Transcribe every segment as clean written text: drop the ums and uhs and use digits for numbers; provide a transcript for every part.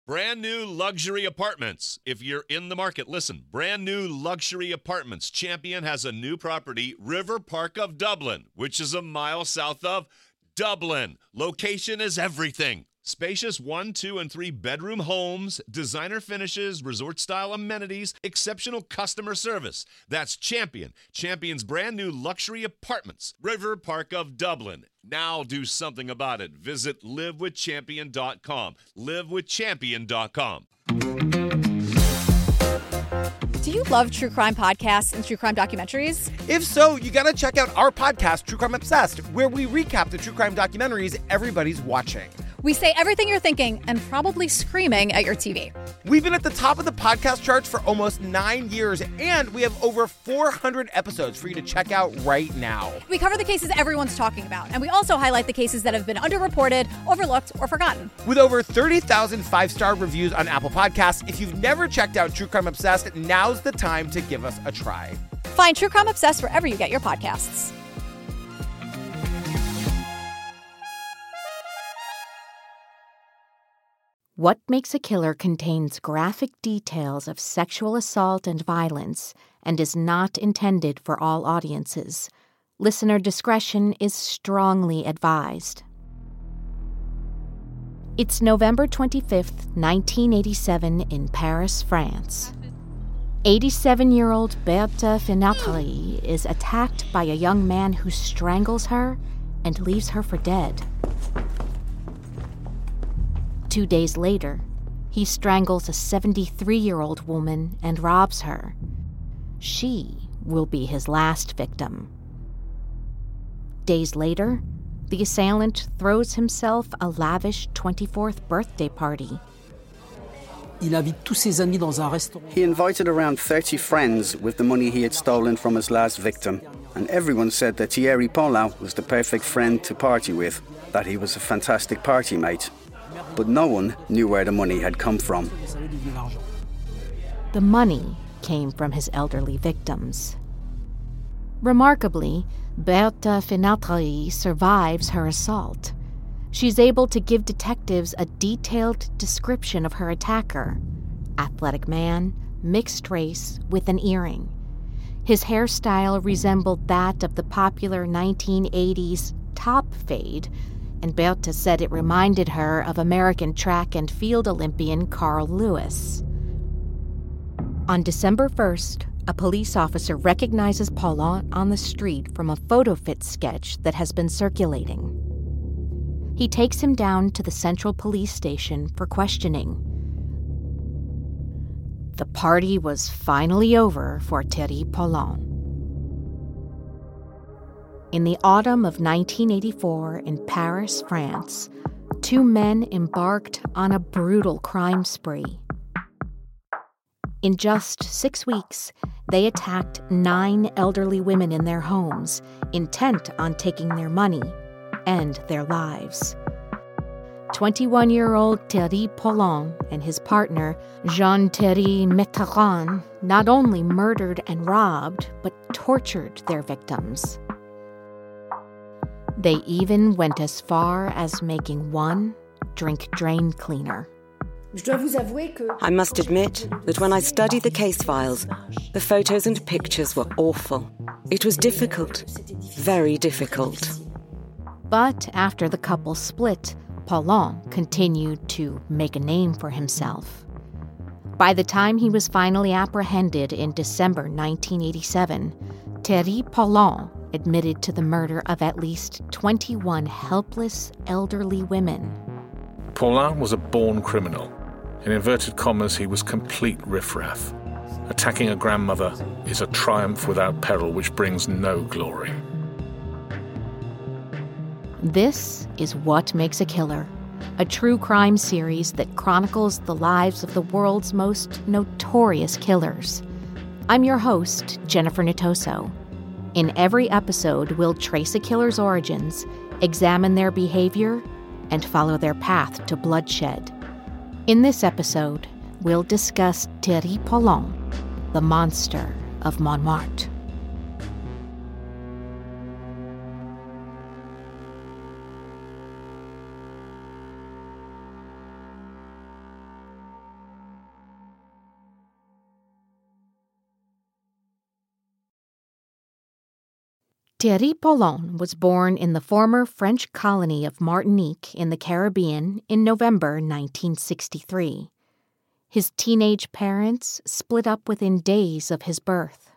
Brand new luxury apartments. If you're in the market, listen. Brand new luxury apartments. Champion has a new property, River Park of Dublin, which is a mile south of Dublin. Location is everything. Spacious 1, 2, and 3 bedroom homes, designer finishes, resort-style amenities, exceptional customer service. That's Champion. Champion's brand new luxury apartments. River Park of Dublin. Now do something about it. Visit livewithchampion.com. livewithchampion.com. Do you love true crime podcasts and true crime documentaries? If so, you gotta check out our podcast, True Crime Obsessed, where we recap the true crime documentaries everybody's watching. We say everything you're thinking and probably screaming at your TV. We've been at the top of the podcast charts for almost 9 years, and we have over 400 episodes for you to check out right now. We cover the cases everyone's talking about, and we also highlight the cases that have been underreported, overlooked, or forgotten. With over 30,000 five-star reviews on Apple Podcasts, if you've never checked out True Crime Obsessed, now's the time to give us a try. Find True Crime Obsessed wherever you get your podcasts. What Makes a Killer contains graphic details of sexual assault and violence and is not intended for all audiences. Listener discretion is strongly advised. It's November 25th, 1987 in Paris, France. 87-year-old Berthe Fenatry is attacked by a young man who strangles her and leaves her for dead. 2 days later, he strangles a 73-year-old woman and robs her. She will be his last victim. Days later, the assailant throws himself a lavish 24th birthday party. He invited around 30 friends with the money he had stolen from his last victim, and everyone said that Thierry Paulin was the perfect friend to party with, that he was a fantastic party mate. But no one knew where the money had come from. The money came from his elderly victims. Remarkably, Berthe Fenatry survives her assault. She's able to give detectives a detailed description of her attacker. Athletic man, mixed race, with an earring. His hairstyle resembled that of the popular 1980s top fade, and Berthe said it reminded her of American track and field Olympian Carl Lewis. On December 1st, a police officer recognizes Paulin on the street from a photo fit sketch that has been circulating. He takes him down to the Central Police Station for questioning. The party was finally over for Thierry Paulin. In the autumn of 1984 in Paris, France, 2 men embarked on a brutal crime spree. In just 6 weeks, they attacked 9 elderly women in their homes, intent on taking their money and their lives. 21-year-old Thierry Paulin and his partner, Jean-Thierry Metteran, not only murdered and robbed, but tortured their victims. They even went as far as making one drink drain cleaner. I must admit that when I studied the case files, the photos and pictures were awful. It was difficult, very difficult. But after the couple split, Paulin continued to make a name for himself. By the time he was finally apprehended in December 1987, Thierry Paulin admitted to the murder of at least 21 helpless elderly women. Paulin was a born criminal. In inverted commas, he was complete riffraff. Attacking a grandmother is a triumph without peril which brings no glory. This is What Makes a Killer, a true crime series that chronicles the lives of the world's most notorious killers. I'm your host, Jennifer Natoso. In every episode, we'll trace a killer's origins, examine their behavior, and follow their path to bloodshed. In this episode, we'll discuss Thierry Paulin, the monster of Montmartre. Thierry Paulhan was born in the former French colony of Martinique in the Caribbean in November 1963. His teenage parents split up within days of his birth.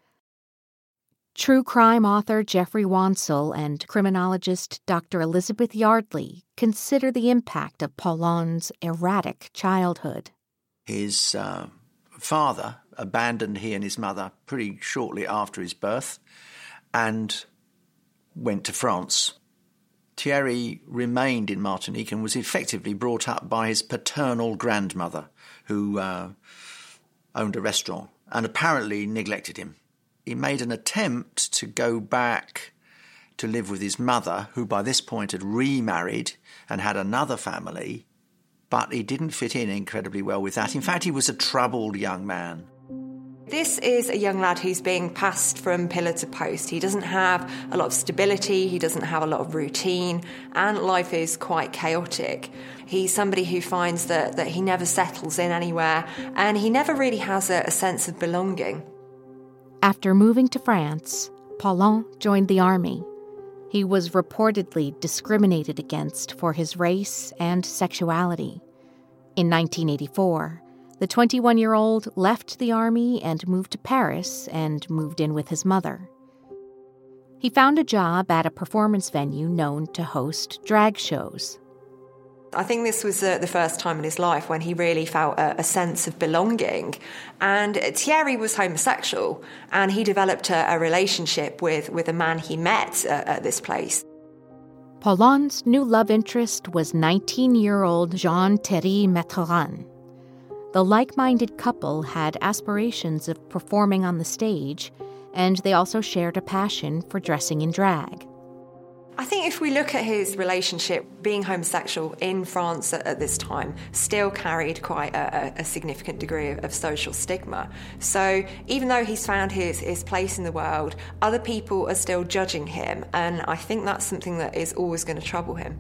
True crime author Jeffrey Wansel and criminologist Dr. Elizabeth Yardley consider the impact of Paulhan's erratic childhood. His father abandoned he and his mother pretty shortly after his birth and went to France. Thierry remained in Martinique and was effectively brought up by his paternal grandmother, who owned a restaurant and apparently neglected him. He made an attempt to go back to live with his mother, who by this point had remarried and had another family, but he didn't fit in incredibly well with that. In fact, he was a troubled young man. This is a young lad who's being passed from pillar to post. He doesn't have a lot of stability, he doesn't have a lot of routine, and life is quite chaotic. He's somebody who finds that he never settles in anywhere, and he never really has a sense of belonging. After moving to France, Paulhan joined the army. He was reportedly discriminated against for his race and sexuality. In 1984, the 21-year-old left the army and moved to Paris and moved in with his mother. He found a job at a performance venue known to host drag shows. I think this was the first time in his life when he really felt a sense of belonging. And Thierry was homosexual, and he developed a relationship with a man he met at this place. Paulhan's new love interest was 19-year-old Jean-Thierry Mathurin. The like-minded couple had aspirations of performing on the stage, and they also shared a passion for dressing in drag. I think if we look at his relationship, being homosexual in France at this time still carried quite a significant degree of social stigma. So even though he's found his place in the world, other people are still judging him, and I think that's something that is always going to trouble him.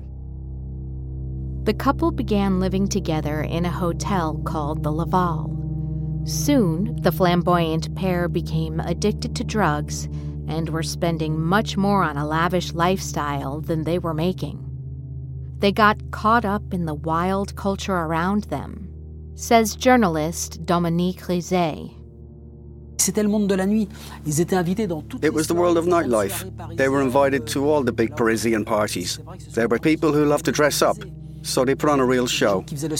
The couple began living together in a hotel called the Laval. Soon, the flamboyant pair became addicted to drugs and were spending much more on a lavish lifestyle than they were making. They got caught up in the wild culture around them, says journalist Dominique Rizet. It was the world of nightlife. They were invited to all the big Parisian parties. There were people who loved to dress up, so they put on a real show.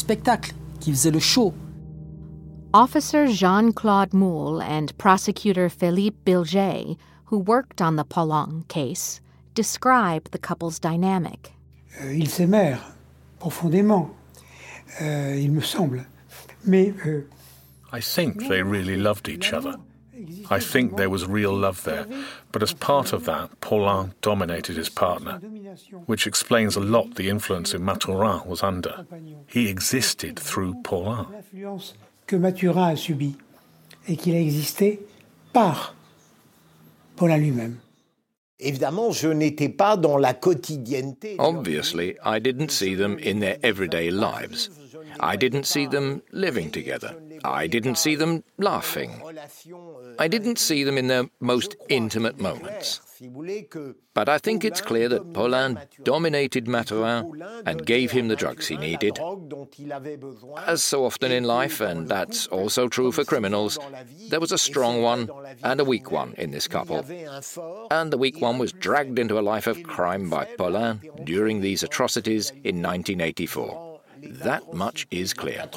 Officer Jean-Claude Moule and prosecutor Philippe Bilger, who worked on the Paulhan case, describe the couple's dynamic. Ils s'aimèrent profondément, il me semble. Mais I think they really loved each other. I think there was real love there, but as part of that, Paulhan dominated his partner, which explains a lot the influence that Mathurin was under. He existed through Paulhan. L'influence que Mathurin a subie et qu'il a existé par Paulhan lui-même. Obviously, I didn't see them in their everyday lives. I didn't see them living together. I didn't see them laughing. I didn't see them in their most intimate moments. But I think it's clear that Paulhan dominated Mathurin and gave him the drugs he needed. As so often in life, and that's also true for criminals, there was a strong one and a weak one in this couple. And the weak one was dragged into a life of crime by Paulhan during these atrocities in 1984. That much is clear.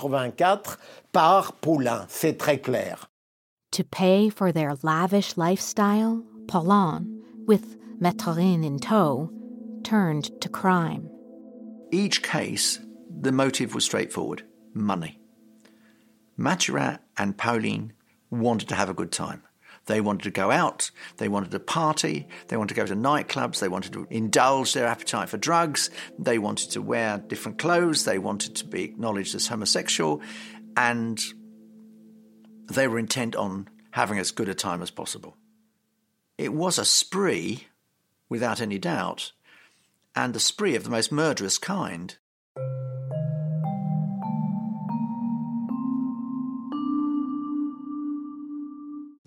To pay for their lavish lifestyle, Paulhan, with Mathurin in tow, turned to crime. Each case, the motive was straightforward: money. Mathurin and Pauline wanted to have a good time. They wanted to go out, they wanted to party, they wanted to go to nightclubs, they wanted to indulge their appetite for drugs, they wanted to wear different clothes, they wanted to be acknowledged as homosexual, and they were intent on having as good a time as possible. It was a spree, without any doubt, and a spree of the most murderous kind.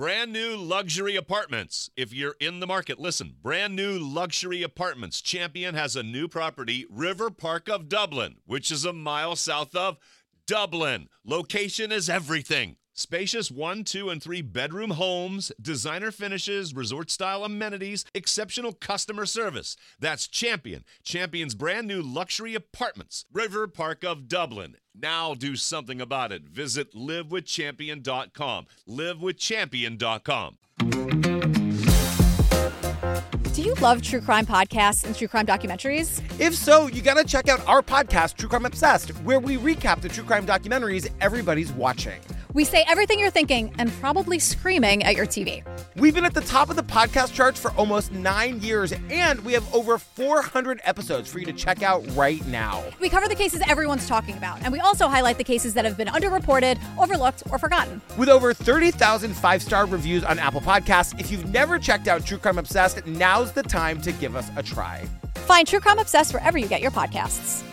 Brand new luxury apartments. If you're in the market, listen. Brand new luxury apartments. Champion has a new property, River Park of Dublin, which is a mile south of Dublin. Location is everything. Spacious 1, 2, and 3 bedroom homes, designer finishes, resort-style amenities, exceptional customer service. That's Champion. Champion's brand new luxury apartments, River Park of Dublin. Now do something about it. Visit livewithchampion.com. livewithchampion.com. Do you love true crime podcasts and true crime documentaries? If so, you gotta check out our podcast, True Crime Obsessed, where we recap the true crime documentaries everybody's watching. We say everything you're thinking and probably screaming at your TV. We've been at the top of the podcast charts for almost 9 years, and we have over 400 episodes for you to check out right now. We cover the cases everyone's talking about, and we also highlight the cases that have been underreported, overlooked, or forgotten. With over 30,000 five-star reviews on Apple Podcasts, if you've never checked out True Crime Obsessed, now's the time to give us a try. Find True Crime Obsessed wherever you get your podcasts.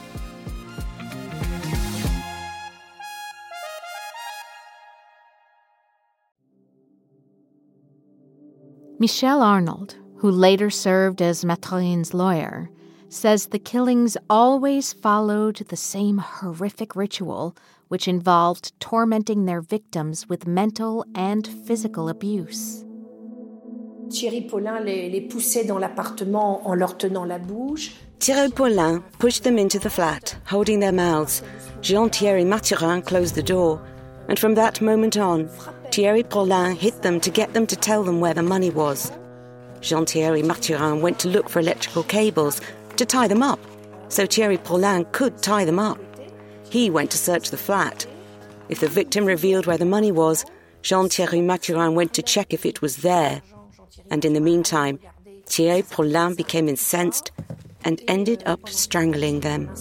Michelle Arnold, who later served as Matherine's lawyer, says the killings always followed the same horrific ritual, which involved tormenting their victims with mental and physical abuse. Thierry Paulin les poussait dans l'appartement en leur tenant la bouche. Thierry Paulin pushed them into the flat, holding their mouths. Jean-Thierry Mathurin closed the door, and from that moment on, Thierry Paulin hit them to get them to tell them where the money was. Jean-Thierry Mathurin went to look for electrical cables to tie them up, so Thierry Paulin could tie them up. He went to search the flat. If the victim revealed where the money was, Jean-Thierry Mathurin went to check if it was there. And in the meantime, Thierry Paulin became incensed and ended up strangling them.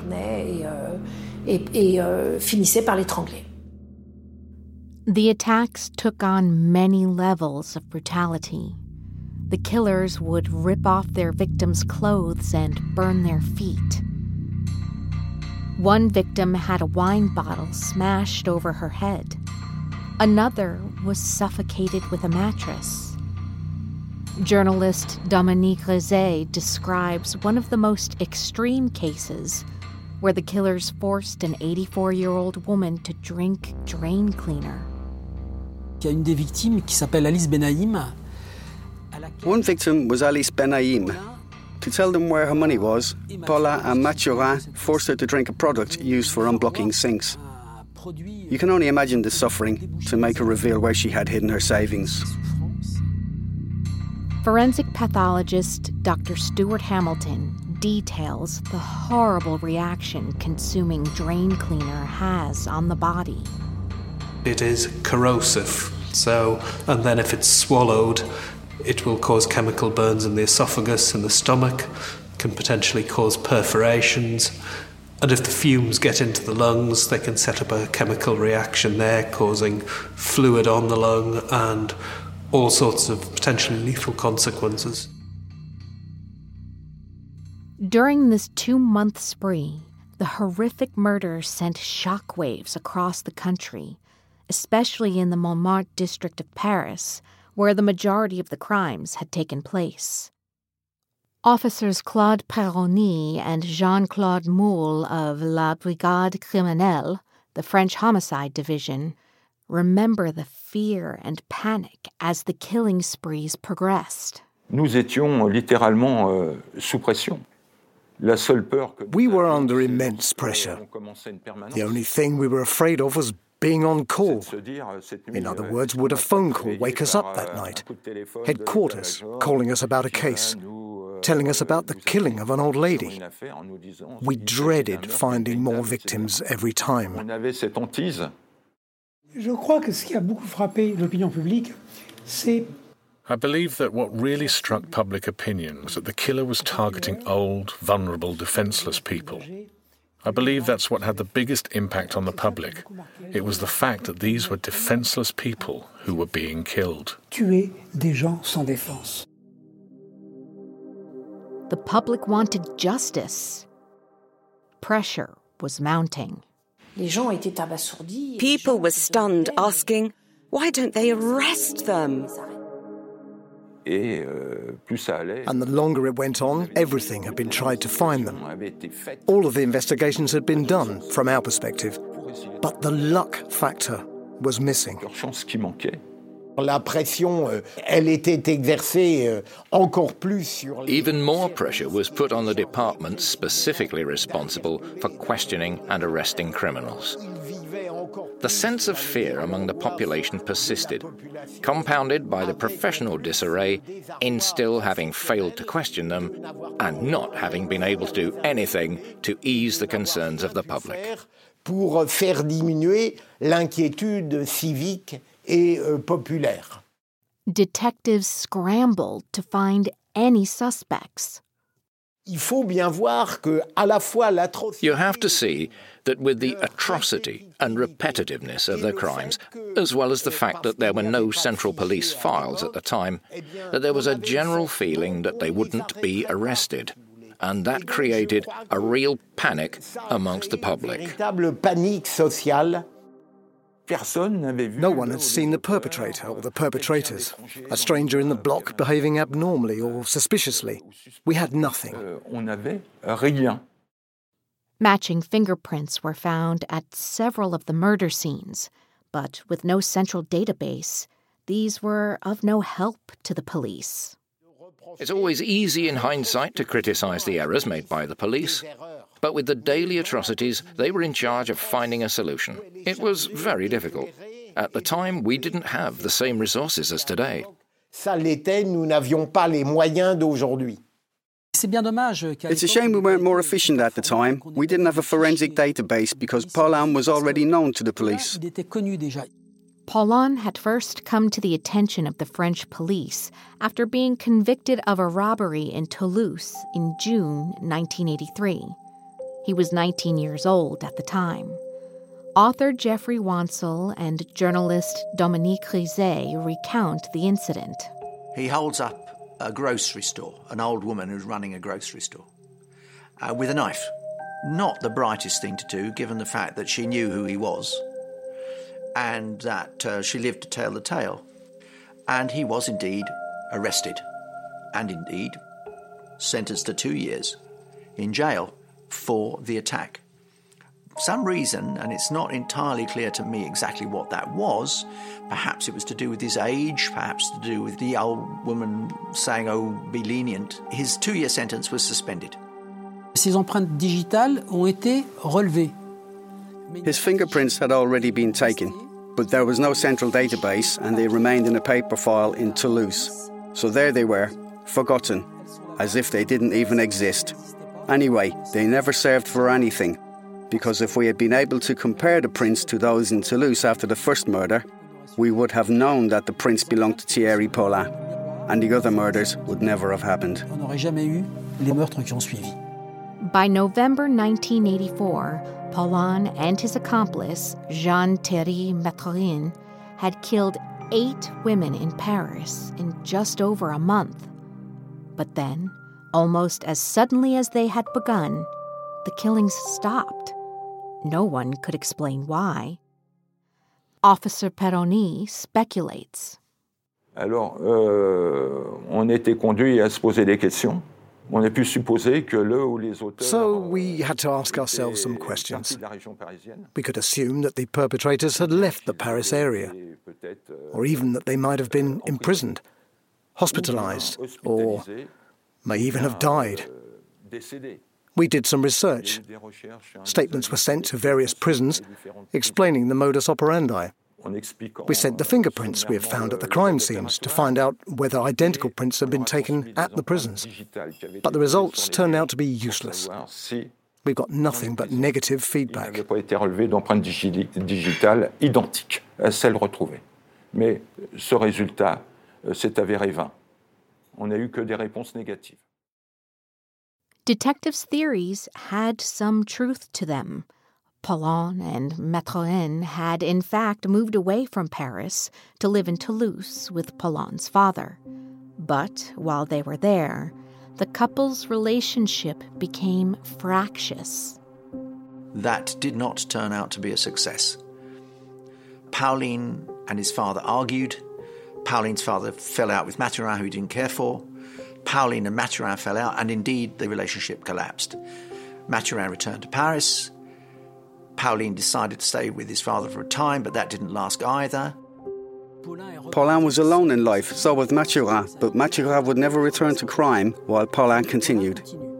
Finissait par l'étrangler. The attacks took on many levels of brutality. The killers would rip off their victims' clothes and burn their feet. One victim had a wine bottle smashed over her head. Another was suffocated with a mattress. Journalist Dominique Rezé describes one of the most extreme cases where the killers forced an 84-year-old woman to drink drain cleaner. Il y a une des victimes qui s'appelle Alice Benaïm. One victim was Alice Benaïm. To tell them where her money was, Paulin and Mathurin forced her to drink a product used for unblocking sinks. You can only imagine the suffering to make her reveal where she had hidden her savings. Forensic pathologist Dr. Stuart Hamilton details the horrible reaction consuming drain cleaner has on the body. It is corrosive, and then if it's swallowed, it will cause chemical burns in the esophagus and the stomach, can potentially cause perforations, and if the fumes get into the lungs, they can set up a chemical reaction there, causing fluid on the lung and all sorts of potentially lethal consequences. During this 2-month spree, the horrific murder sent shockwaves across the country, especially in the Montmartre district of Paris, where the majority of the crimes had taken place. Officers Claude Perroni and Jean-Claude Moule of La Brigade Criminelle, the French homicide division, remember the fear and panic as the killing sprees progressed. Nous étions littéralement sous pression. We were under immense pressure. The only thing we were afraid of was being on call. In other words, would a phone call wake us up that night? Headquarters calling us about a case, telling us about the killing of an old lady. We dreaded finding more victims every time. Je crois que ce qui a beaucoup frappé l'opinion publique, c'est I believe that what really struck public opinion was that the killer was targeting old, vulnerable, defenseless people. I believe that's what had the biggest impact on the public. It was the fact that these were defenseless people who were being killed. Tuer des gens sans défense. The public wanted justice. Pressure was mounting. People were stunned, asking, Why don't they arrest them? And the longer it went on, everything had been tried to find them. All of the investigations had been done, from our perspective. But the luck factor was missing. Even more pressure was put on the department specifically responsible for questioning and arresting criminals. The sense of fear among the population persisted, compounded by the professional disarray in still having failed to question them and not having been able to do anything to ease the concerns of the public. Pour faire diminuer l'inquiétude civique et populaire. Detectives scrambled to find any suspects. Il faut bien voir que à la fois l'atrocité. You have to see that with the atrocity and repetitiveness of their crimes, as well as the fact that there were no central police files at the time, that there was a general feeling that they wouldn't be arrested. And that created a real panic amongst the public. No one had seen the perpetrator or the perpetrators, a stranger in the block behaving abnormally or suspiciously. We had nothing. Matching fingerprints were found at several of the murder scenes, but with no central database, these were of no help to the police. It's always easy in hindsight to criticize the errors made by the police, but with the daily atrocities, they were in charge of finding a solution. It was very difficult. At the time, we didn't have the same resources as today. Ça l'était, nous n'avions pas les moyens d'aujourd'hui. It's a shame we weren't more efficient at the time. We didn't have a forensic database because Paulin was already known to the police. Paulin had first come to the attention of the French police after being convicted of a robbery in Toulouse in June 1983. He was 19 years old at the time. Author Jeffrey Wansel and journalist Dominique Rizet recount the incident. He holds up a grocery store, an old woman who's running a grocery store, with a knife. Not the brightest thing to do, given the fact that she knew who he was and that she lived to tell the tale. And he was indeed arrested and indeed sentenced to 2 years in jail for the attack. For some reason, and it's not entirely clear to me exactly what that was, perhaps it was to do with his age, perhaps to do with the old woman saying, oh, be lenient, his 2-year sentence was suspended. Ses empreintes digitales ont été relevées. His fingerprints had already been taken, but there was no central database and they remained in a paper file in Toulouse. So there they were, forgotten, as if they didn't even exist. Anyway, they never served for anything, because if we had been able to compare the prints to those in Toulouse after the first murder, we would have known that the prints belonged to Thierry Paulin, and the other murders would never have happened. On n'aurait jamais eu les meurtres qui ont suivi. By November 1984, Paulin and his accomplice, Jean-Thierry Mathurin, had killed 8 women in Paris in just over a month. But then, almost as suddenly as they had begun, the killings stopped. No one could explain why. Officer Perroni speculates. Alors, on était conduit à se poser des questions. On a pu supposer que le ou les auteurs. So we had to ask ourselves some questions. We could assume that the perpetrators had left the Paris area, or even that they might have been imprisoned, hospitalized, or may even have died. We did some research. Statements were sent to various prisons explaining the modus operandi. We sent the fingerprints we had found at the crime scenes to find out whether identical prints had been taken at the prisons. But the results turned out to be useless. We've got nothing but negative feedback. Il n'avait pas été relevé d'empreintes digitales identiques à celles retrouvées. Mais ce résultat s'est avéré vain. On n'a eu que des réponses négatives. Detectives' theories had some truth to them. Paulin and Mathurin had in fact moved away from Paris to live in Toulouse with Paulin's father. But while they were there, the couple's relationship became fractious. That did not turn out to be a success. Pauline and his father argued. Pauline's father fell out with Mathurin, who he didn't care for. Pauline and Mathurin fell out, and indeed the relationship collapsed. Mathurin returned to Paris. Pauline decided to stay with his father for a time, but that didn't last either. Paulin was alone in life, so was Mathurin, but Mathurin would never return to crime while Paulin continued.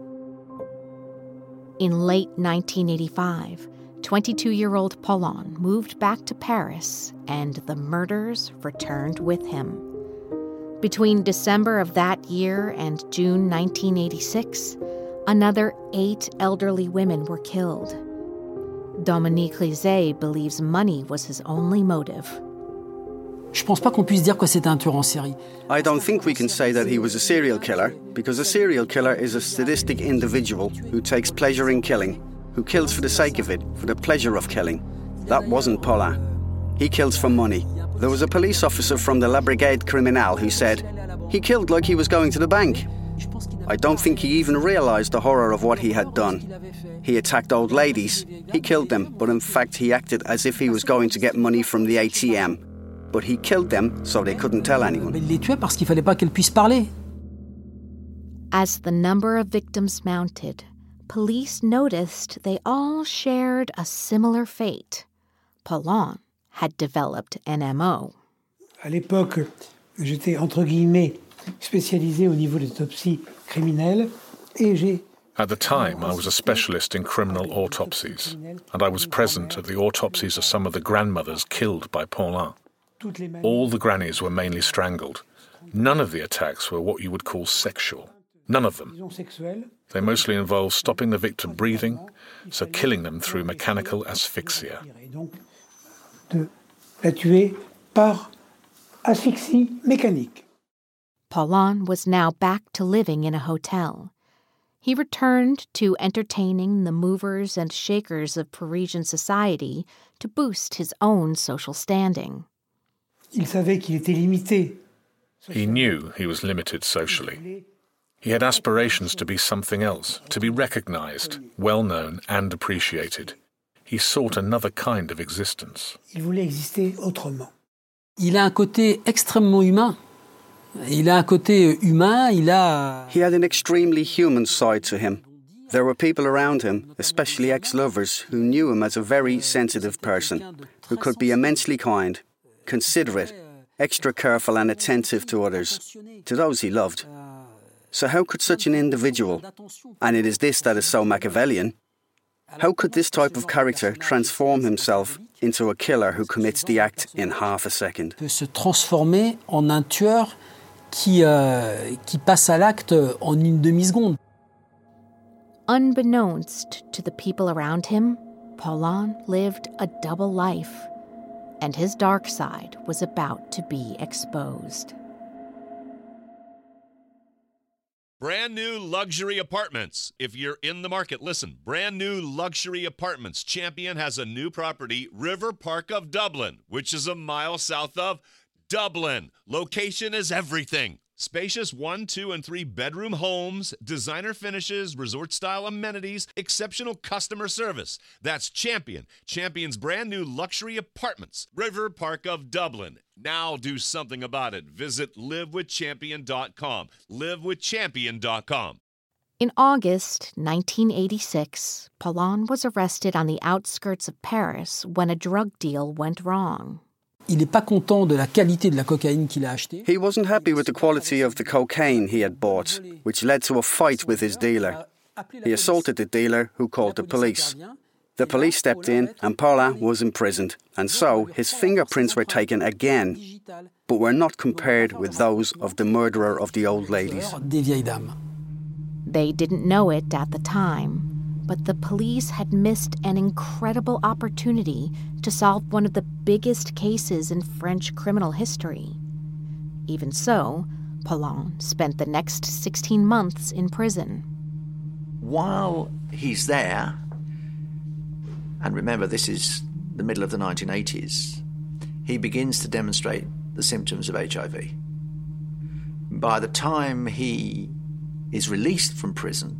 In late 1985, 22-year-old Paulin moved back to Paris, and the murders returned with him. Between December of that year and June 1986, another 8 elderly women were killed. Dominique Rizet believes money was his only motive. Je pense pas qu'on puisse dire que c'est un tueur en série. I don't think we can say that he was a serial killer, because a serial killer is a sadistic individual who takes pleasure in killing, who kills for the sake of it, for the pleasure of killing. That wasn't Paulin. He kills for money. There was a police officer from the La Brigade Criminale who said, he killed like he was going to the bank. I don't think he even realized the horror of what he had done. He attacked old ladies, he killed them, but in fact he acted as if he was going to get money from the ATM. But he killed them so they couldn't tell anyone. Il les tuait parce qu'il fallait pas qu'elles puissent parler. As the number of victims mounted, police noticed they all shared a similar fate. Paulin had developed an MO. À l'époque, j'étais entre guillemets spécialisé au niveau des autopsies criminelles et j'ai At the time, I was a specialist in criminal autopsies, and I was present at the autopsies of some of the grandmothers killed by Paulin. All the grannies were mainly strangled. None of the attacks were what you would call sexual. None of them. They mostly involved stopping the victim breathing, so killing them through mechanical asphyxia. De la tuer par asphyxie mécanique. Paulin was now back to living in a hotel. He returned to entertaining the movers and shakers of Parisian society to boost his own social standing. Il savait qu'il était limité. He knew he was limited socially. He had aspirations to be something else, to be recognized, well-known and appreciated. He sought another kind of existence. Il voulait exister autrement. Il a un côté extrêmement humain. Il a un côté humain, He had an extremely human side to him. There were people around him, especially ex-lovers, who knew him as a very sensitive person, who could be immensely kind, considerate, extra careful and attentive to others, to those he loved. So how could such an individual, and it is this that is so Machiavellian, how could this type of character transform himself into a killer who commits the act in half a second? Peut se transformer en un tueur qui passe à l'acte en une demi-seconde. Unbeknownst to the people around him, Paulin lived a double life, and his dark side was about to be exposed. Brand new luxury apartments. If you're in the market, listen. Brand new luxury apartments. Champion has a new property, River Park of Dublin, which is a mile south of Dublin. Location is everything. Spacious 1, 2, and 3 bedroom homes, designer finishes, resort-style amenities, exceptional customer service. That's Champion. Champion's brand new luxury apartments. River Park of Dublin. Now do something about it. Visit livewithchampion.com. Livewithchampion.com. In August 1986, Paulin was arrested on the outskirts of Paris when a drug deal went wrong. Il n'est pas content de la qualité de la cocaïne qu'il a achetée. He wasn't happy with the quality of the cocaine he had bought, which led to a fight with his dealer. He assaulted the dealer, who called the police. The police stepped in and Paulin was imprisoned, and so his fingerprints were taken again, but were not compared with those of the murderer of the old ladies. They didn't know it at the time, but the police had missed an incredible opportunity to solve one of the biggest cases in French criminal history. Even so, Paulin spent the next 16 months in prison. While he's there, and remember this is the middle of the 1980s, he begins to demonstrate the symptoms of HIV. By the time he is released from prison,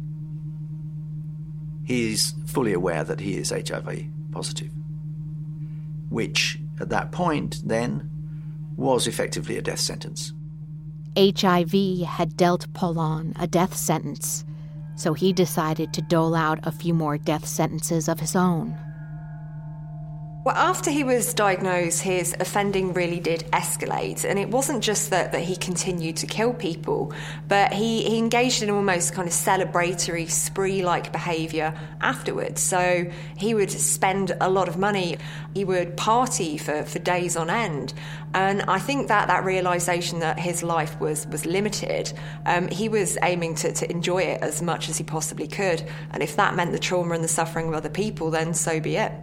he is fully aware that he is HIV positive, which at that point then was effectively a death sentence. HIV had dealt Paulhan a death sentence, so he decided to dole out a few more death sentences of his own. Well, after he was diagnosed, his offending really did escalate. And it wasn't just that he continued to kill people, but he engaged in almost kind of celebratory, spree-like behaviour afterwards. So he would spend a lot of money. He would party for days on end. And I think that realisation that his life was limited, he was aiming to enjoy it as much as he possibly could. And if that meant the trauma and the suffering of other people, then so be it.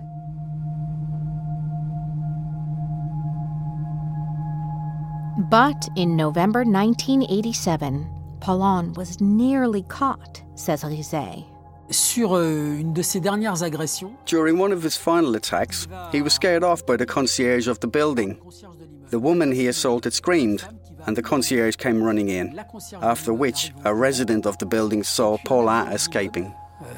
But in November 1987, Paulhan was nearly caught, says Rizet. During one of his final attacks, he was scared off by the concierge of the building. The woman he assaulted screamed, and the concierge came running in, after which a resident of the building saw Paulhan escaping.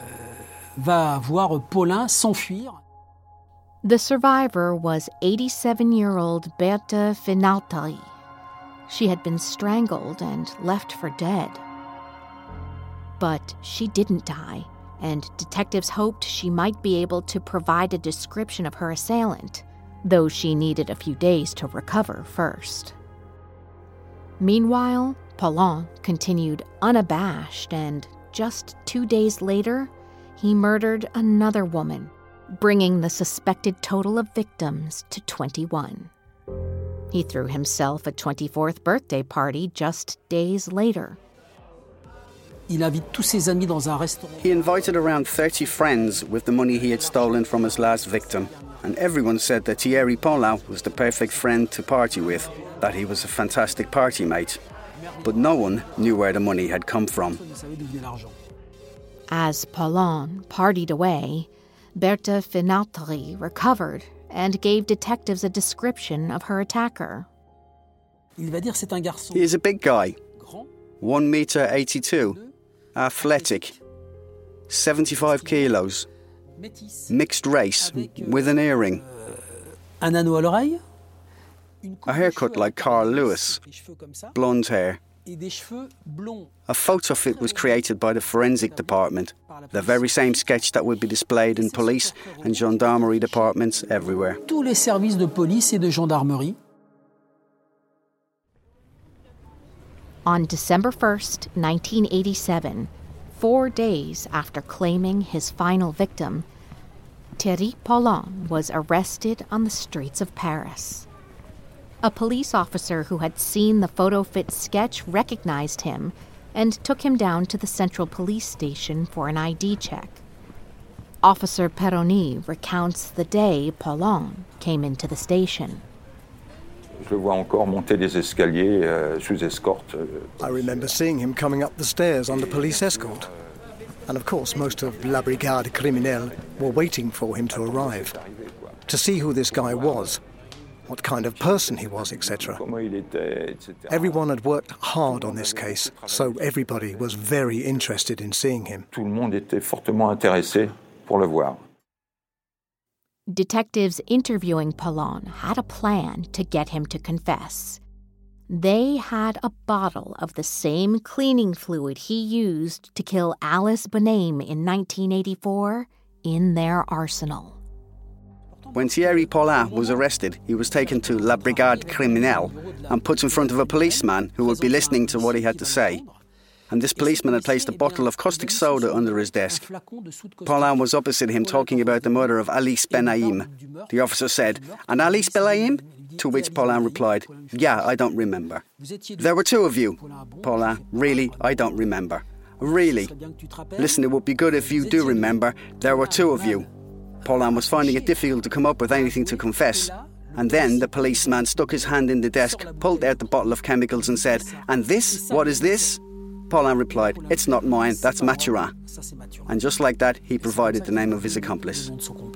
The survivor was 87-year-old Berthe Finaltari. She had been strangled and left for dead. But she didn't die, and detectives hoped she might be able to provide a description of her assailant, though she needed a few days to recover first. Meanwhile, Paulhan continued unabashed, and just 2 days later, he murdered another woman, bringing the suspected total of victims to 21. He threw himself a 24th birthday party just days later. He invited around 30 friends with the money he had stolen from his last victim, and everyone said that Thierry Paulhan was the perfect friend to party with, that he was a fantastic party mate. But no one knew where the money had come from. As Paulhan partied away, Berthe Finaltari recovered and gave detectives a description of her attacker. He is a big guy, 1.82 m, athletic, 75 kilos, mixed race, with an earring, a haircut like Carl Lewis, blonde hair. A photo of it was created by the forensic department, the very same sketch that would be displayed in police and gendarmerie departments everywhere. Tous les services de police et de gendarmerie. On December 1st, 1987, 4 days after claiming his final victim, Thierry Paulhan was arrested on the streets of Paris. A police officer who had seen the photo-fit sketch recognized him and took him down to the central police station for an ID check. Officer Perroni recounts the day Paulhan came into the station. Je le vois encore monter les escaliers sous escorte. I remember seeing him coming up the stairs under police escort. And of course, most of La Brigade Criminelle were waiting for him to arrive, to see who this guy was, what kind of person he was, etc. Everyone had worked hard on this case, so everybody was very interested in seeing him. Tout le monde était fortement intéressé pour le voir. Detectives interviewing Paulhan had a plan to get him to confess. They had a bottle of the same cleaning fluid he used to kill Alice Bonaime in 1984 in their arsenal. When Thierry Paulhan was arrested, he was taken to La Brigade Criminelle and put in front of a policeman who would be listening to what he had to say. And this policeman had placed a bottle of caustic soda under his desk. Paulhan was opposite him talking about the murder of Alice Benaim. The officer said, "And Alice Benaim?" To which Paulhan replied, "Yeah, I don't remember." "There were two of you." Paulhan, "Really, I don't remember." "Really? Listen, it would be good if you do remember. There were two of you." Paulhan was finding it difficult to come up with anything to confess. And then the policeman stuck his hand in the desk, pulled out the bottle of chemicals and said, "And this? What is this?" Paulhan replied, "It's not mine, that's Mathurin." And just like that, he provided the name of his accomplice.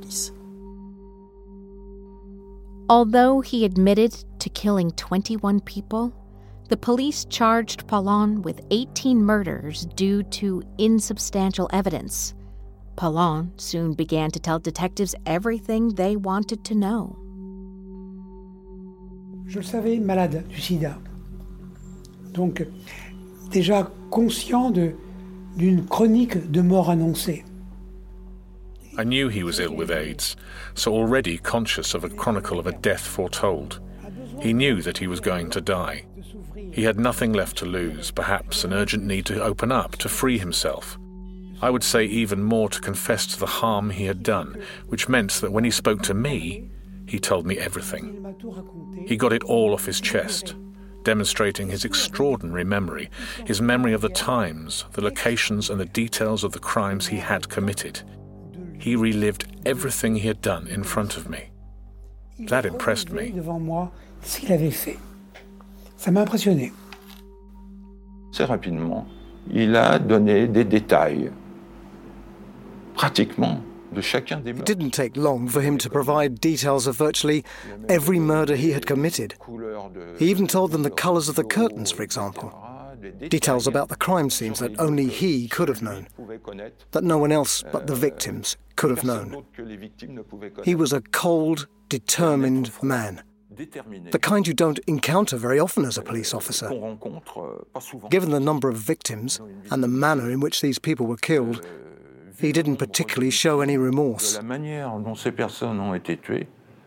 Although he admitted to killing 21 people, the police charged Paulhan with 18 murders due to insubstantial evidence. Paulhan soon began to tell detectives everything they wanted to know. Je le savais malade du sida. Donc, déjà conscient d'une chronique de mort annoncée. I knew he was ill with AIDS, so already conscious of a chronicle of a death foretold. He knew that he was going to die. He had nothing left to lose, perhaps an urgent need to open up, to free himself. I would say even more to confess to the harm he had done, which meant that when he spoke to me, he told me everything. He got it all off his chest, demonstrating his extraordinary memory, his memory of the times, the locations and the details of the crimes he had committed. He relived everything he had done in front of me. That impressed me. Devant moi, ce qu'il avait fait. Ça m'a impressionné. Très rapidement, il a donné des détails, pratiquement, de chacun des meurtres. It didn't take long for him to provide details of virtually every murder he had committed. He even told them the colours of the curtains, for example. Details about the crime scenes that only he could have known, that no one else but the victims could have known. He was a cold, determined man. The kind you don't encounter very often as a police officer. Given the number of victims and the manner in which these people were killed, he didn't particularly show any remorse. La manière dont ces personnes ont été tuées,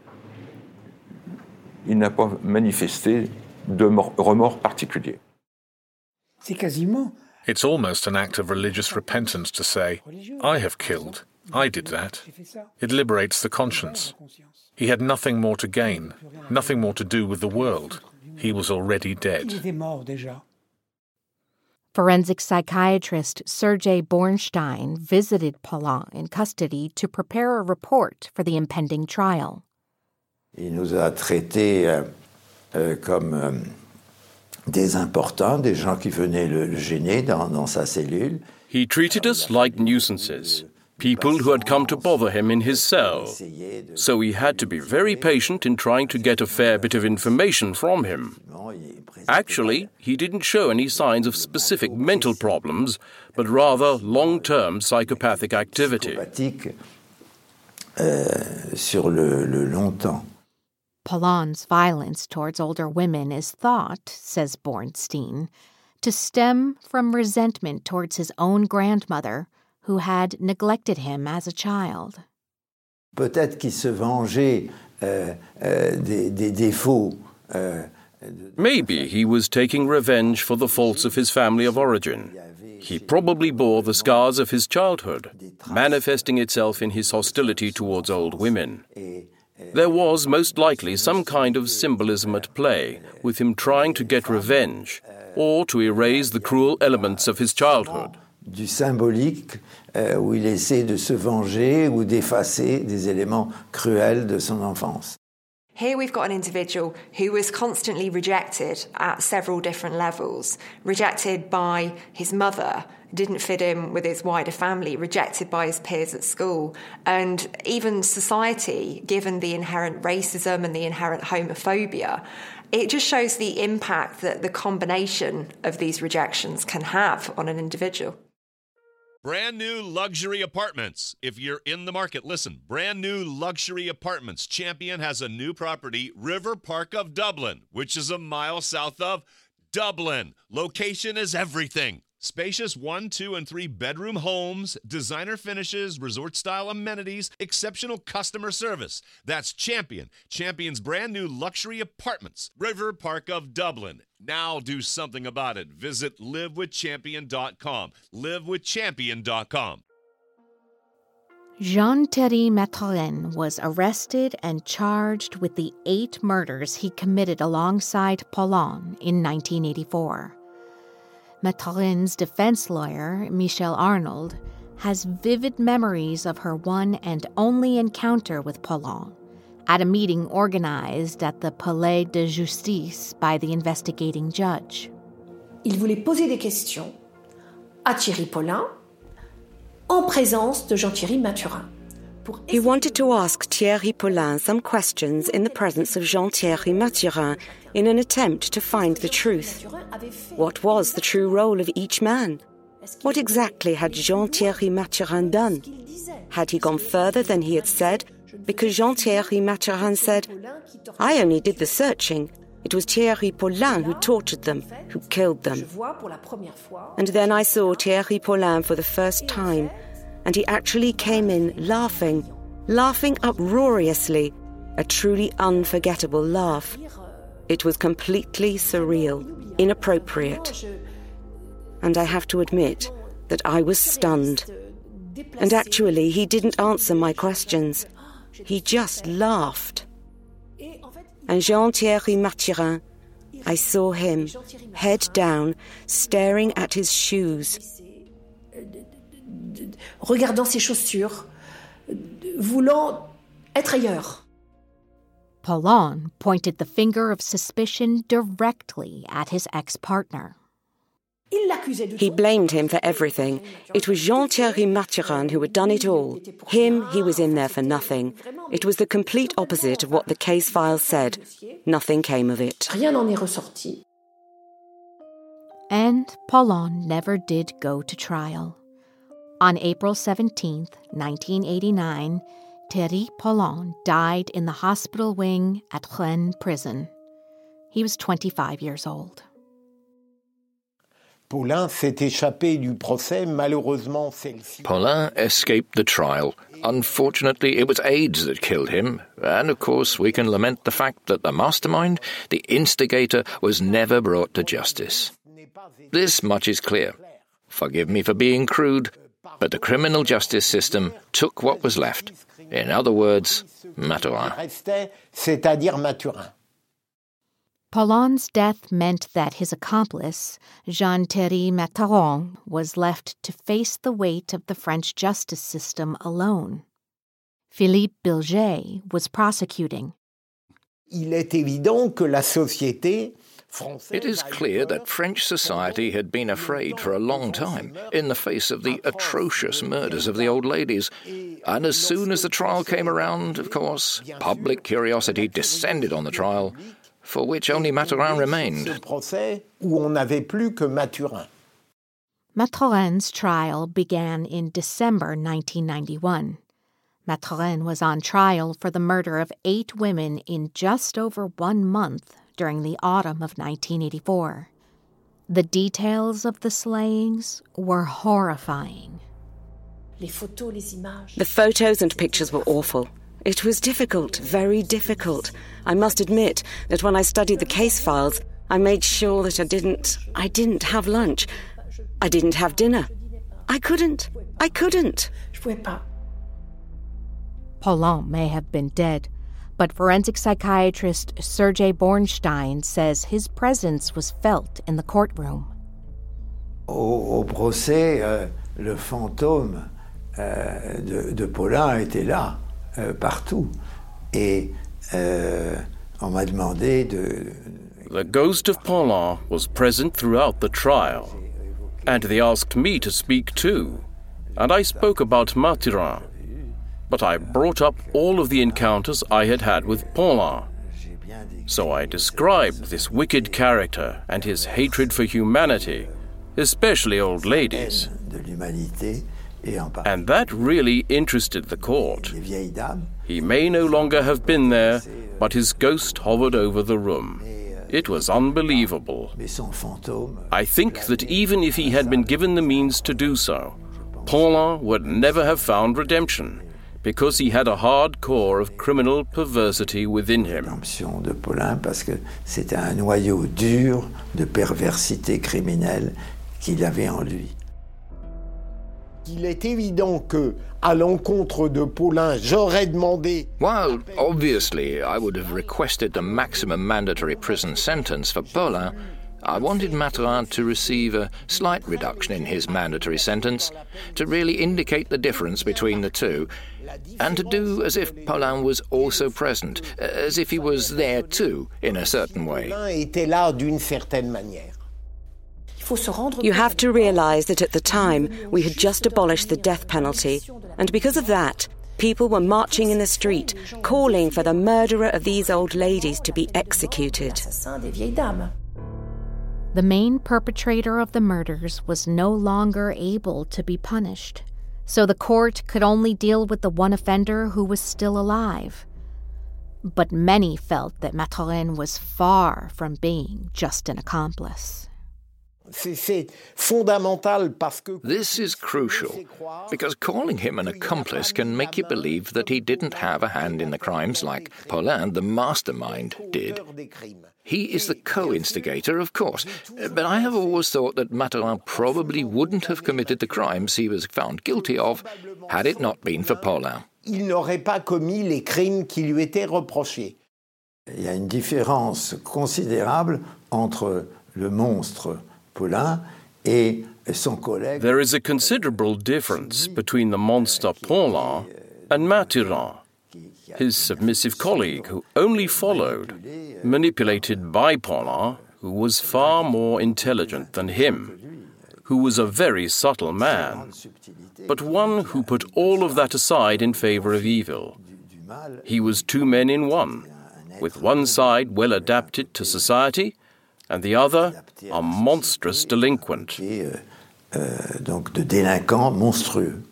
il n'a pas manifesté de remords particulier. C'est quasiment. It's almost an act of religious repentance to say, I have killed, I did that. It liberates the conscience. He had nothing more to gain, nothing more to do with the world. He was already dead. Il était mort déjà. Forensic psychiatrist Sergei Bornstein visited Paulin in custody to prepare a report for the impending trial. Il nous a traités comme des importants, des gens qui venaient le gêner dans sa cellule. He treated us like nuisances, people who had come to bother him in his cell. So he had to be very patient in trying to get a fair bit of information from him. Actually, he didn't show any signs of specific mental problems, but rather long-term psychopathic activity. Sur le long temps. Paulin's violence towards older women is thought, says Bornstein, to stem from resentment towards his own grandmother, who had neglected him as a child. Peut-être qu'il se vengeait des défauts. Maybe he was taking revenge for the faults of his family of origin. He probably bore the scars of his childhood, manifesting itself in his hostility towards old women. There was most likely some kind of symbolism at play, with him trying to get revenge, or to erase the cruel elements of his childhood. Du symbolique, où il essaie de se venger ou d'effacer des éléments cruels de son enfance. Here we've got an individual who was constantly rejected at several different levels. Rejected by his mother, didn't fit in with his wider family, rejected by his peers at school, and even society, given the inherent racism and the inherent homophobia. It just shows the impact that the combination of these rejections can have on an individual. Brand new luxury apartments. If you're in the market, listen. Brand new luxury apartments. Champion has a new property, River Park of Dublin, which is a mile south of Dublin. Location is everything. Spacious 1, 2, and 3 bedroom homes, designer finishes, resort-style amenities, exceptional customer service. That's Champion. Champion's brand new luxury apartments, River Park of Dublin. Now do something about it. Visit livewithchampion.com. livewithchampion.com. Jean-Thierry Mathurin was arrested and charged with the 8 murders he committed alongside Paulin in 1984. Mathurin's defense lawyer, Michel Arnold, has vivid memories of her one and only encounter with Paulin at a meeting organized at the Palais de Justice by the investigating judge. Il voulait poser des questions à Thierry Paulin en présence de Jean-Thierry Mathurin. He wanted to ask Thierry Paulin some questions in the presence of Jean-Thierry Mathurin in an attempt to find the truth. What was the true role of each man? What exactly had Jean-Thierry Mathurin done? Had he gone further than he had said? Because Jean-Thierry Mathurin said, I only did the searching. It was Thierry Paulin who tortured them, who killed them. And then I saw Thierry Paulin for the first time, and he actually came in laughing uproariously, a truly unforgettable laugh. It was completely surreal, inappropriate. And I have to admit that I was stunned. And actually, he didn't answer my questions. He just laughed. And Jean-Thierry Mathurin, I saw him, head down, staring at his shoes. Regardant ses chaussures, voulant être ailleurs. Paulin pointed the finger of suspicion directly at his ex-partner. He blamed him for everything. It was Jean-Thierry Mathurin who had done it all. Him, he was in there for nothing. It was the complete opposite of what the case files said. Nothing came of it. Rien n'en est ressorti. And Paulin never did go to trial. On April 17, 1989, Thierry Paulin died in the hospital wing at Rennes prison. He was 25 years old. Paulin s'est échappé du procès, malheureusement celle-ci. Paulin escaped the trial. Unfortunately, it was AIDS that killed him. And of course, we can lament the fact that the mastermind, the instigator, was never brought to justice. This much is clear. Forgive me for being crude, but the criminal justice system took what was left. In other words, Mathurin. C'est-à-dire Mathurin. Paulin's death meant that his accomplice, Jean-Thierry Mathurin, was left to face the weight of the French justice system alone. Philippe Bilger was prosecuting. Il est évident que la société It is clear that French society had been afraid for a long time in the face of the atrocious murders of the old ladies. And as soon as the trial came around, of course, public curiosity descended on the trial, for which only Mathurin remained. Mathurin's trial began in December 1991. Mathurin was on trial for the murder of 8 women in just over 1 month during the autumn of 1984. The details of the slayings were horrifying. The photos and pictures were awful. It was difficult, very difficult. I must admit that when I studied the case files, I made sure that I didn't have lunch. I didn't have dinner. I couldn't. Paulin may have been dead, but forensic psychiatrist Sergei Bornstein says his presence was felt in the courtroom. Au procès, le fantôme de Paulin était là, partout. Et on m'a demandé de... The ghost of Paulin was present throughout the trial, and they asked me to speak too, and I spoke about Mathurin. But I brought up all of the encounters I had had with Paulin. So I described this wicked character and his hatred for humanity, especially old ladies. And that really interested the court. He may no longer have been there, but his ghost hovered over the room. It was unbelievable. I think that even if he had been given the means to do so, Paulin would never have found redemption, because he had a hard core of criminal perversity within him. De Paulin parce que c'était un noyau dur de perversité criminelle qu'il avait en lui. Il est évident que, à l'encontre de Paulin, j'aurais demandé. Well, obviously, I would have requested the maximum mandatory prison sentence for Paulin. I wanted Mathurin to receive a slight reduction in his mandatory sentence, to really indicate the difference between the two, and to do as if Paulin was also present, as if he was there too, in a certain way. You have to realize that at the time, we had just abolished the death penalty, and because of that, people were marching in the street, calling for the murderer of these old ladies to be executed. The main perpetrator of the murders was no longer able to be punished, so the court could only deal with the one offender who was still alive. But many felt that Mathurin was far from being just an accomplice. This is crucial, because calling him an accomplice can make you believe that he didn't have a hand in the crimes like Paulin, the mastermind, did. He is the co-instigator, of course, but I have always thought that Mathurin probably wouldn't have committed the crimes he was found guilty of had it not been for Paulin. Il n'aurait pas commis les crimes qui lui étaient reprochés. Il y a une différence considérable entre le monstre Paulin et son collègue. There is a considerable difference between the monster Paulin and Mathurin, his submissive colleague who only followed, manipulated by Paulin, who was far more intelligent than him, who was a very subtle man, but one who put all of that aside in favor of evil. He was two men in one, with one side well adapted to society, and the other a monstrous delinquent. Donc de délinquant monstrueux.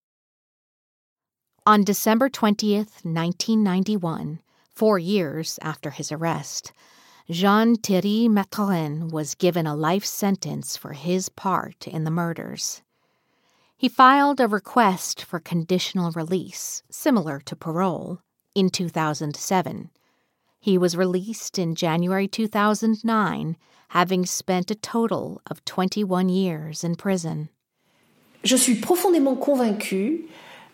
On December 20th, 1991, 4 years after his arrest, Jean-Thierry Mathurin was given a life sentence for his part in the murders. He filed a request for conditional release, similar to parole, in 2007. He was released in January 2009, having spent a total of 21 years in prison. Je suis profondément convaincue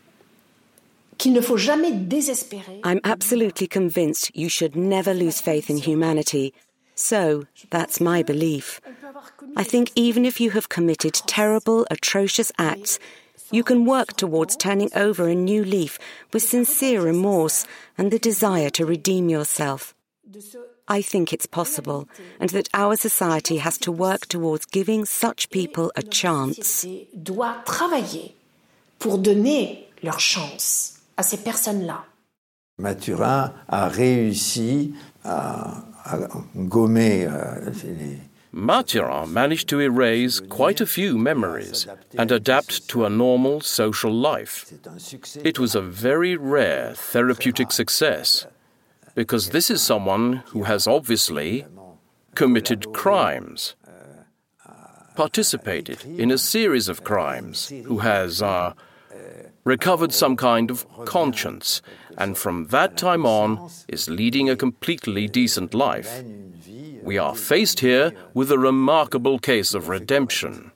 qu'il ne faut jamais désespérer. I'm absolutely convinced you should never lose faith in humanity. So, that's my belief. I think even if you have committed terrible, atrocious acts, you can work towards turning over a new leaf with sincere remorse and the desire to redeem yourself. I think it's possible, and that our society has to work towards giving such people a chance. Doit travailler pour donner leur chance à ces personnes-là. Mathurin a réussi à gommer les... Mathurin managed to erase quite a few memories and adapt to a normal social life. It was a very rare therapeutic success, because this is someone who has obviously committed crimes, participated in a series of crimes, who has recovered some kind of conscience, and from that time on is leading a completely decent life. We are faced here with a remarkable case of redemption.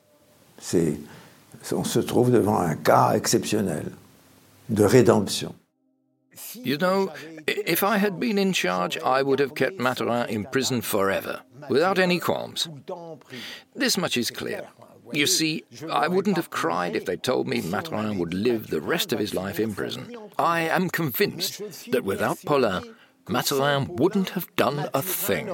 On se trouve devant un cas exceptionnel de rédemption. You know, if I had been in charge, I would have kept Mathurin in prison forever, without any qualms. This much is clear. You see, I wouldn't have cried if they told me Mathurin would live the rest of his life in prison. I am convinced that without Paulin, Mathurin wouldn't have done a thing.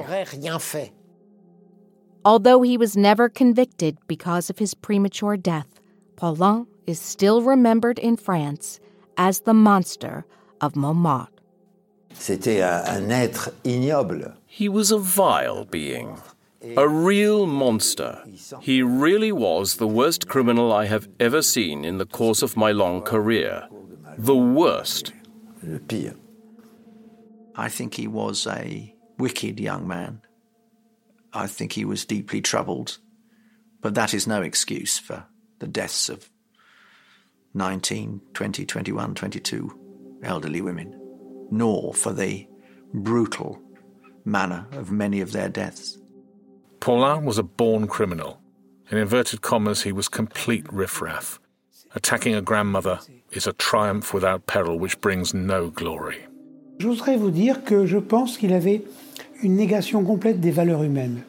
Although he was never convicted because of his premature death, Paulin is still remembered in France as the monster of Montmartre. C'était un être ignoble. He was a vile being, a real monster. He really was the worst criminal I have ever seen in the course of my long career. The worst. Le pire. I think he was a wicked young man. I think he was deeply troubled. But that is no excuse for the deaths of 19, 20, 21, 22 elderly women, nor for the brutal manner of many of their deaths. Paulin was a born criminal. In inverted commas, he was complete riffraff. Attacking a grandmother is a triumph without peril which brings no glory. J'oserais vous dire que je pense qu'il avait une négation complète des valeurs humaines.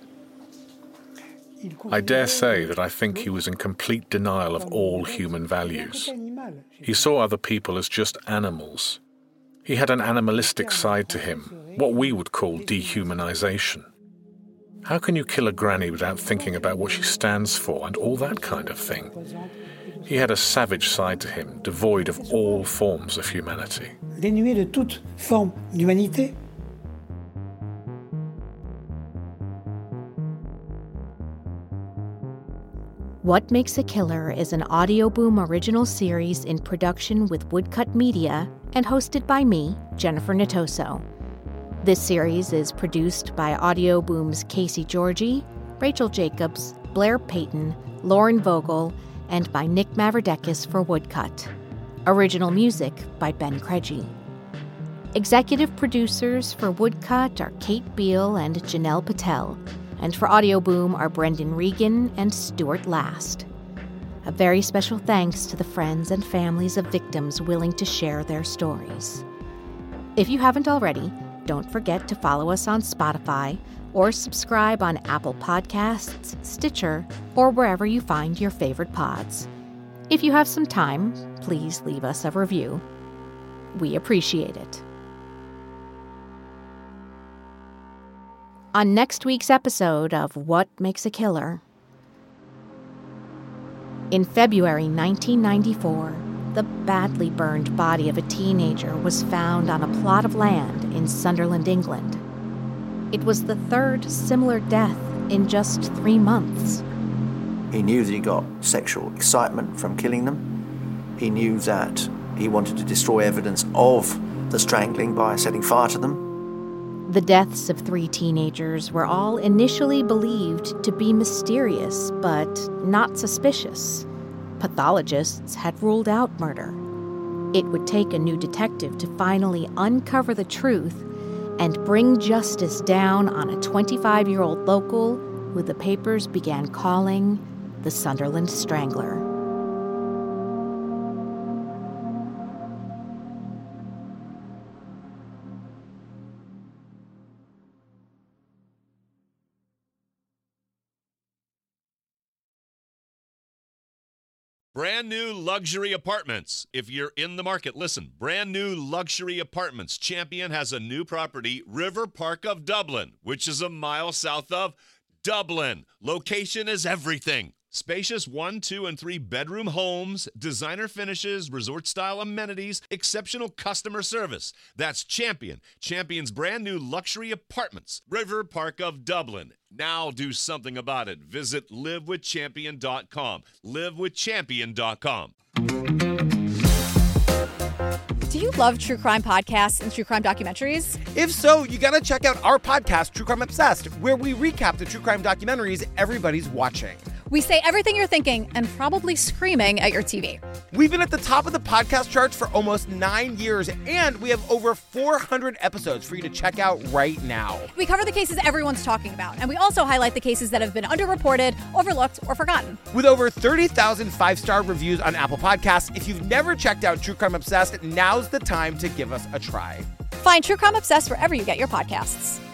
I dare say that I think he was in complete denial of all human values. He saw other people as just animals. He had an animalistic side to him, what we would call dehumanization. How can you kill a granny without thinking about what she stands for and all that kind of thing? He had a savage side to him, devoid of all forms of humanity. Dénué de toute forme d'humanité. What Makes a Killer is an Audioboom original series in production with Woodcut Media and hosted by me, Jennifer Natoso. This series is produced by Audio Boom's Casey Georgie, Rachel Jacobs, Blair Payton, Lauren Vogel, and by Nick Mavrodekis for Woodcut. Original music by Ben Craigie. Executive producers for Woodcut are Kate Beale and Janelle Patel, and for Audio Boom are Brendan Regan and Stuart Last. A very special thanks to the friends and families of victims willing to share their stories. If you haven't already, don't forget to follow us on Spotify or subscribe on Apple Podcasts, Stitcher, or wherever you find your favorite pods. If you have some time, please leave us a review. We appreciate it. On next week's episode of What Makes a Killer. In February 1994, the badly burned body of a teenager was found on a plot of land in Sunderland, England. It was the third similar death in just 3 months. He knew that he got sexual excitement from killing them. He knew that he wanted to destroy evidence of the strangling by setting fire to them. The deaths of 3 teenagers were all initially believed to be mysterious, but not suspicious. Pathologists had ruled out murder. It would take a new detective to finally uncover the truth and bring justice down on a 25-year-old local who the papers began calling the Sunderland Strangler. Brand new luxury apartments. If you're in the market, listen. Brand new luxury apartments. Champion has a new property, River Park of Dublin, which is a mile south of Dublin. Location is everything. Spacious 1, 2, and 3 bedroom homes, designer finishes, resort-style amenities, exceptional customer service. That's Champion. Champion's brand new luxury apartments, River Park of Dublin. Now do something about it. Visit livewithchampion.com. livewithchampion.com. Do you love true crime podcasts and true crime documentaries? If so, you gotta check out our podcast, True Crime Obsessed, where we recap the true crime documentaries everybody's watching. We say everything you're thinking and probably screaming at your TV. We've been at the top of the podcast charts for almost 9 years, and we have over 400 episodes for you to check out right now. We cover the cases everyone's talking about, and we also highlight the cases that have been underreported, overlooked, or forgotten. With over 30,000 5-star reviews on Apple Podcasts, if you've never checked out True Crime Obsessed, now's the time to give us a try. Find True Crime Obsessed wherever you get your podcasts.